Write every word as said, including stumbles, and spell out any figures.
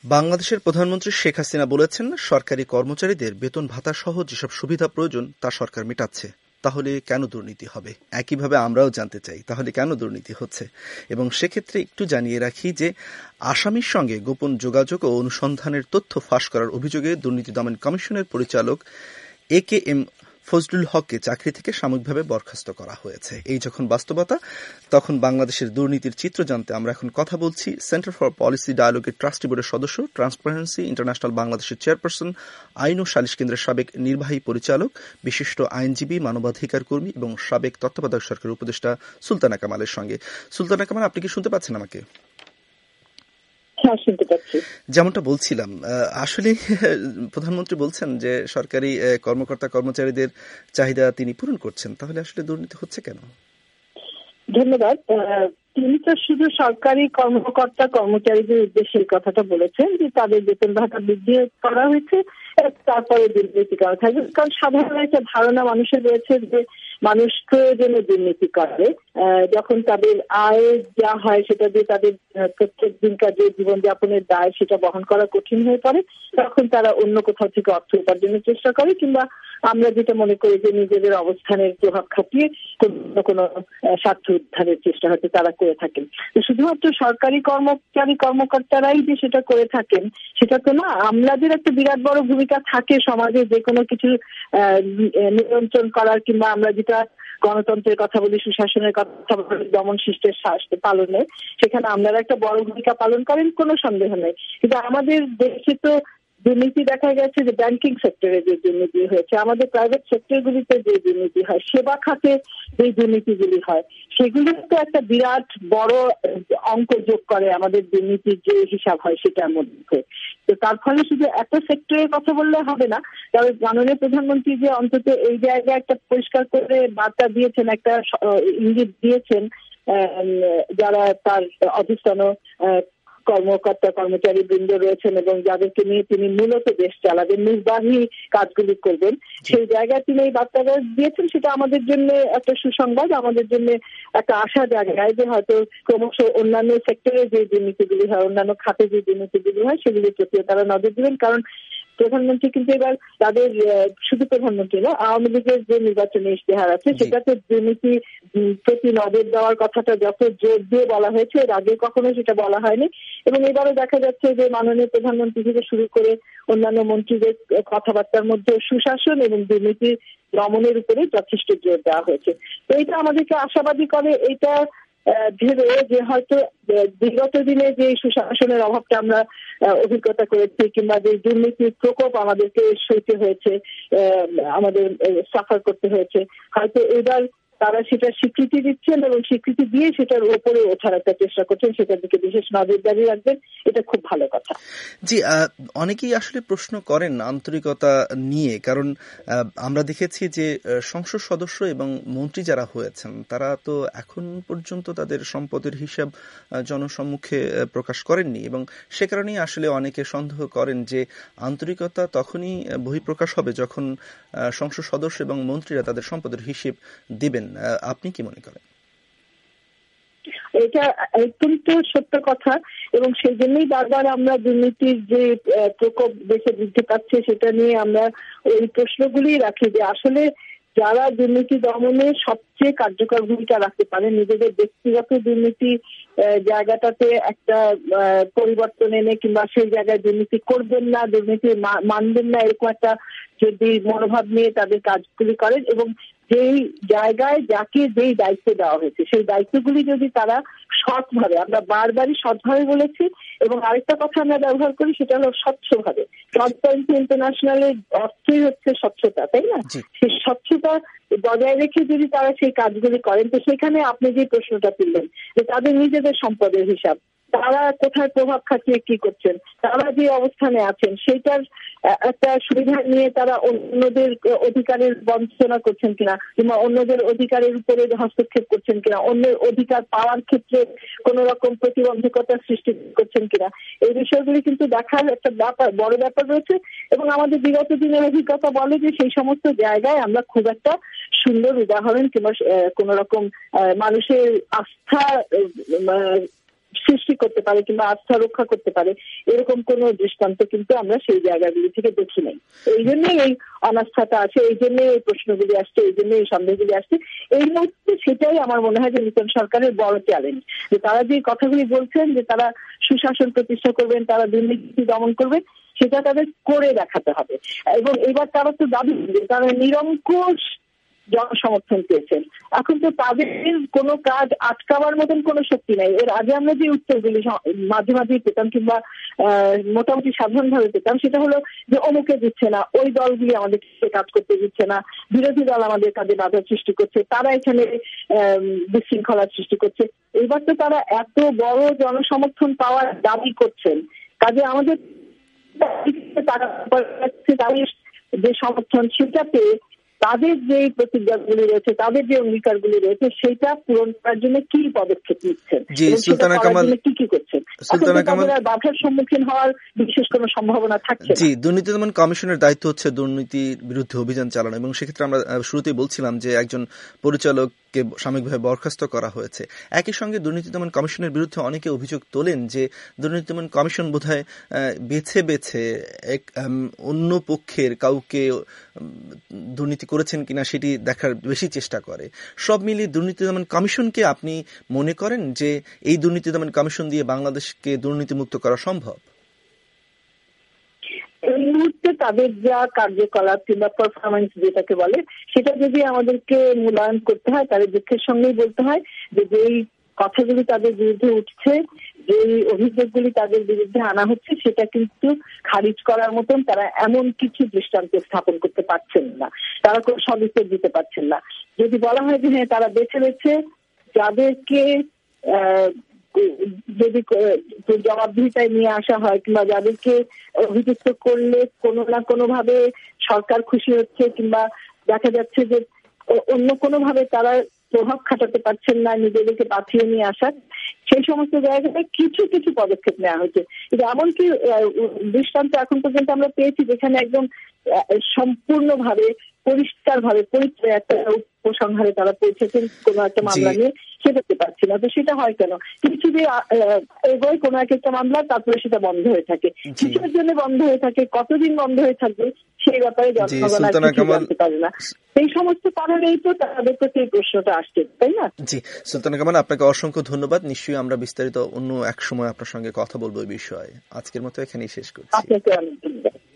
বাংলাদেশের প্রধানমন্ত্রী শেখ হাসিনা বলেছেন, সরকারি কর্মচারীদের বেতন ভাতা সহ যেসব সুবিধা প্রয়োজন তা সরকার মেটাচ্ছে। তাহলে কেন দুর্নীতি হবে? একইভাবে আমরাও জানতে চাই তাহলে কেন দুর্নীতি হচ্ছে। এবং সেক্ষেত্রে একটু জানিয়ে রাখি যে আসামির সঙ্গে গোপন যোগাযোগ ও অনুসন্ধানের তথ্য ফাঁস করার অভিযোগে দুর্নীতি দমন কমিশনের পরিচালক এ কে এম ফজলুল হককে চাকরি থেকে সাময়িকভাবে বরখাস্ত করা হয়েছে। এই যখন বাস্তবতা, তখন বাংলাদেশের দুর্নীতির চিত্র জানতে আমরা এখন কথা বলছি সেন্টার ফর পলিসি ডায়ালগের ট্রাস্টি বোর্ডের সদস্য, ট্রান্সপারেন্সি ইন্টারন্যাশনাল বাংলাদেশের চেয়ারপারসন, আইন ও সালিশ কেন্দ্রের সাবেক নির্বাহী পরিচালক, বিশিষ্ট আইনজীবী, মানবাধিকার কর্মী এবং সাবেক তত্ত্বাবধায়ক সরকারের উপদেষ্টা সুলতানা কামালের সঙ্গে। সুলতানা কামাল, আপনি কি শুনতে পাচ্ছেন আমাকে? যেমনটা বলছিলাম, আসলে প্রধানমন্ত্রী বলছেন যে সরকারি কর্মকর্তা কর্মচারীদের চাহিদা তিনি পূরণ করছেন, তাহলে আসলে দুর্নীতি হচ্ছে কেন? ধন্যবাদ। তিনি তো শুধু সরকারি কর্মকর্তা কর্মচারীদের উদ্দেশ্যে এই কথাটা বলেছেন যে তাদের বেতন ভাতা বৃদ্ধি করা হয়েছে, তারপরে দুর্নীতি করা থাকবে। কারণ সাধারণ একটা ধারণা মানুষের রয়েছে যে মানুষ প্রয়োজনে দুর্নীতি করে, যখন তাদের আয় যা হয় সেটা দিয়ে তাদের প্রত্যেক দিনকার যে জীবনযাপনের দায় সেটা বহন করা কঠিন হয়ে পড়ে, তখন তারা অন্য কোথাও থেকে অর্থ উপার্জনের চেষ্টা করে, কিংবা আমরা যেটা মনে করি যে নিজেদের অবস্থানের প্রভাব খাটিয়ে কোনো কোনো স্বার্থ উদ্ধারের চেষ্টা হয়তো তারা করে থাকেন। শুধুমাত্র সরকারি কর্মচারী কর্মকর্তারাই যে সেটা করে থাকেন সেটা তো না, আমলাদের একটা বিরাট বড় ভূমিকা থাকে সমাজে যে কোনো কিছু নিয়ন্ত্রণ করার, কিংবা আমরা যেটা গণতন্ত্রের কথা বলি, সুশাসনের কথা বলি, দমন শিষ্টের পালনে, সেখানে আপনারা একটা বড় ভূমিকা পালন করেন, কোনো সন্দেহ নেই। কিন্তু আমাদের দেশে তো দুর্নীতি দেখা গেছে যে ব্যাংকিং সেক্টরে যে দুর্নীতি হয়েছে, আমাদের প্রাইভেট সেক্টরগুলিতে যে দুর্নীতি হয়, সেবা খাতে যে দুর্নীতিগুলি হয়, সেগুলো তো একটা বিরাট বড় অঙ্ক যোগ করে আমাদের দুর্নীতির যে হিসাব হয় সেটার মধ্যে। তো তার ফলে শুধু এত সেক্টরের কথা বললে হবে না, তবে মাননীয় প্রধানমন্ত্রী যে অন্তত এই জায়গায় একটা পরিষ্কার করে বার্তা দিয়েছেন, একটা ইঙ্গিত দিয়েছেন যারা তার অধিষ্ঠান কর্মকর্তা কর্মচারী বৃন্দ রয়েছেন এবং যাদেরকে নিয়ে তিনি মূলত দেশ চালাবেন, নির্বাহী কাজগুলি করবেন, সেই জায়গায় তিনি এই বার্তাটা দিয়েছেন। সেটা আমাদের জন্য একটা সুসংবাদ, আমাদের জন্য একটা আশা জায়গায় যে হয়তো ক্রমশ অন্যান্য সেক্টরে যে দুর্নীতিগুলি হয়, অন্যান্য খাতে যে দুর্নীতিগুলি হয়, সেগুলির প্রতি তারা নজর দিবেন। কারণ প্রধানমন্ত্রী কিন্তু এবার তাদের শুধু প্রধানমন্ত্রী না, আওয়ামী লীগের যে নির্বাচনী ইশতেহার আছে সেটাতে দুর্নীতি প্রতি নজর দেওয়ার কথাটা যত জোর দিয়ে বলা হয়েছে, এর আগে কখনো সেটা বলা হয়নি। এবং এবারও দেখা যাচ্ছে যে মাননীয় প্রধানমন্ত্রী থেকে শুরু করে অন্যান্য মন্ত্রীদের কথাবার্তার মধ্যে সুশাসন এবং দুর্নীতি দমনের উপরে যথেষ্ট জোর দেওয়া হয়েছে। তো এটা আমাদেরকে আশাবাদী করে, এটা ভেবে যে হয়তো বিগত দিনে যে সুশাসনের অভাবটা আমরা অভিজ্ঞতা করেছি, কিংবা যে দুর্নীতির প্রকোপ আমাদেরকে সইতে হয়েছে, আমাদের সাফার করতে হয়েছে, হয়তো এবার তারা সেটা স্বীকৃতি দিচ্ছেন এবং স্বীকৃতি দিয়ে সেটার উপরে ওঠার একটা চেষ্টা করছেন, সেটার দিকে বিশেষ নজরদারি রাখবেন, এটা খুব ভালো কথা। জি, অনেকেই আসলে প্রশ্ন করেন আন্তরিকতা নিয়ে, কারণ আমরা দেখেছি যে সংসদ সদস্য এবং মন্ত্রী যারা হয়েছেন তারা তো এখন পর্যন্ত তাদের সম্পদের হিসাব জনসম্মুখে প্রকাশ করেননি, এবং সে কারণেই আসলে অনেকে সন্দেহ করেন যে আন্তরিকতা তখনই বহিঃপ্রকাশ হবে যখন সংসদ সদস্য এবং মন্ত্রীরা তাদের সম্পদের হিসেব দিবেন। আপনি কি মনে করেন? এটা অত্যন্ত সত্য কথা, এবং সেই জন্যই বারবার আমরা দুর্নীতির যে প্রকোপ দেশে বৃদ্ধি পাচ্ছে সেটা নিয়ে আমরা এই প্রশ্নগুলি রাখি যে আসলে যারা দুর্নীতি দমনে সবচেয়ে কার্যকর ভূমিকা রাখতে পারে, নিজেদের ব্যক্তিগত দুর্নীতি জায়গাটাতে একটা পরিবর্তন এনে, কিংবা সেই জায়গায় দুর্নীতি করবেন না, দুর্নীতি মানবেন না, এরকম একটা যদি মনোভাব নিয়ে তাদের কাজগুলি করেন, এবং যেই জায়গায় যাকে যেই দায়িত্ব দেওয়া হয়েছে সেই দায়িত্বগুলি যদি তারা সৎভাবে, আমরা বারবারই সৎভাবে বলেছি, এবং আরেকটা কথা আমরা ব্যবহার করি সেটা হলো স্বচ্ছভাবে। ট্রান্সপারেন্সি ইন্টারন্যাশনালের অর্থই হচ্ছে স্বচ্ছতা, তাই না? সেই স্বচ্ছতা বজায় রেখে যদি তারা সেই কাজগুলি করেন, তো সেখানে আপনি যে প্রশ্নটা তুললেন যে তাদের নিজেদের সম্পদের হিসাব, তারা কোথায় প্রভাব খাটিয়ে কি করছেন, তারা যে অবস্থানে আছেন সেইটার একটা সুবিধা নিয়ে তারা অন্যদের অধিকারের বঞ্চনা করছেন কিনা, কিংবা অন্যদের অধিকারের উপরে হস্তক্ষেপ করছেন কিনা, অন্যের অধিকার পাওয়ার ক্ষেত্রে কোন রকম প্রতিবন্ধকতা সৃষ্টি করছেন কিনা, এই বিষয়গুলি কিন্তু দেখার একটা ব্যাপার, বড় ব্যাপার রয়েছে। এবং আমাদের বিগত দিনের অভিজ্ঞতা বলে যে সেই সমস্ত জায়গায় আমরা খুব একটা সুন্দর উদাহরণ কিংবা কোন রকম মানুষের আস্থা সৃষ্টি করতে পারে কিংবা আস্থা রক্ষা করতে পারে এরকম কোন দৃষ্টান্ত কিন্তু আমরা সেই জায়গাগুলি থেকে দেখি নাই। এই জন্যই এই অনাস্থাটা আছে, এই জন্যই এই প্রশ্নগুলি আসছে, এই জন্যই এই সন্দেহগুলি আসছে। এই মুহূর্তে সেটাই আমার মনে হয় যে নতুন সরকারের বড় চ্যালেঞ্জ, যে তারা যে কথাগুলি বলছেন যে তারা সুশাসন প্রতিষ্ঠা করবেন, তারা দুর্নীতি দমন করবেন, সেটা তাদের করে দেখাতে হবে। এবং এবার তারা তো দাবি তারা নিরঙ্কুশ জনসমর্থন পেয়েছেন। এখন তো তাদের কোনো কাজ আটকাবার মতন কোনো শক্তি নাই। এর আগে আমরা যে উত্তরগুলি মাঝে মাঝে পেতাম কিংবা মোটামুটি সাধারণভাবে পেতাম, সেটা হলো যে অমুকে দিচ্ছে না, ওই দলগুলি আমাদেরকে কাজ করতে দিচ্ছে না, বিরোধী দল আমাদের কাজে বাধা সৃষ্টি করছে, তারা এখানে বিশৃঙ্খলার সৃষ্টি করছে। এবার তো তারা এত বড় জনসমর্থন পাওয়ার দাবি করছেন, কাজে আমাদের যে সমর্থন সেটা পেয়ে তাদের যে প্রতিজ্ঞাগুলি রয়েছে, তাদের যে অঙ্গীকারগুলি রয়েছে, সেটা পূরণ করার জন্য কি পদক্ষেপ নিচ্ছেন, কি কি করছেন, বাধার সম্মুখীন হওয়ার বিশেষ কোনো সম্ভাবনা থাকছে না। জি, দুর্নীতি দমন কমিশনের দায়িত্ব হচ্ছে দুর্নীতির বিরুদ্ধে অভিযান চালানো, এবং সেক্ষেত্রে আমরা শুরুতেই বলছিলাম যে একজন পরিচালককে সাময়িকভাবে বরখাস্ত করা হয়েছে। একই সঙ্গে দুর্নীতি দমন কমিশনের বিরুদ্ধে অনেকে অভিযোগ তোলেন যে দুর্নীতি দমন কমিশন বোধহয় বেছে বেছে এক অন্য পক্ষের কাউকে দুর্নীতি করেছেন কিনা সেটি দেখার বেশি চেষ্টা করে। সব মিলিয়ে দুর্নীতি দমন কমিশনকে আপনি মনে করেন যে এই দুর্নীতি দমন কমিশন দিয়ে বাংলাদেশকে দুর্নীতিমুক্ত করা সম্ভব? এই মুহূর্তে তাদের যা কার্যকলাপ কিংবা পারফরমেন্স যেটাকে বলে, সেটা যদি আমাদেরকে মূল্যায়ন করতে হয় তাদের দুঃখের সঙ্গেই বলতে হয় যে যেই কথাগুলি তাদের বিরুদ্ধে উঠছে, যে অভিযোগগুলি তাদের বিরুদ্ধে আনা হচ্ছে, সেটা কিন্তু খারিজ করার মতন তারা এমন কিছু দৃষ্টান্ত স্থাপন করতে পারছেন না, তারা কোনো সদুত্তর দিতে পারছেন না। যদি বলা হয় যে হ্যাঁ তারা বেছে বেছে যাদেরকে যদি জবাবদিহিতায় নিয়ে আসা হয় কিংবা যাদেরকে অভিযুক্ত করলে কোনো না কোনো ভাবে সরকার খুশি হচ্ছে কিংবা দেখা যাচ্ছে যে অন্য কোনো ভাবে তারা প্রভাব খাটাতে পারছেন না নিজেদেরকে বাঁচিয়ে নিয়ে আসার, সেই সমস্ত জায়গায় কিছু কিছু পদক্ষেপ নেওয়া হয়েছে। এমনকি দৃষ্টান্ত এখন পর্যন্ত আমরা পেয়েছি যেখানে একদম সম্পূর্ণভাবে পরিষ্কার ভাবে পরিচয় একটা উপসংহারে তারা পৌঁছেছেন কোনো একটা মামলা নিয়ে, সেটাতে পারছি না। তো সেটা হয় কেন? কিছু যে এগোয় কোনো এক একটা মামলা, তারপরে সেটা বন্ধ হয়ে থাকে, কিছুর জন্য বন্ধ হয়ে থাকে, কতদিন বন্ধ হয়ে থাকবে সেই ব্যাপারে জনগণ জানতে পারে না। এই সমস্ত কারণেই তো তাদের প্রতি এই প্রশ্নটা আসছে, তাই না? জি, সুলতানা কামাল, আপনাকে অসংখ্য ধন্যবাদ। নিশ্চয়ই আমরা বিস্তারিত অন্য এক সময় আপনার সঙ্গে কথা বলবো এই বিষয়ে। আজকের মতো এখানেই শেষ করছি। আপনাকে অনেক ধন্যবাদ।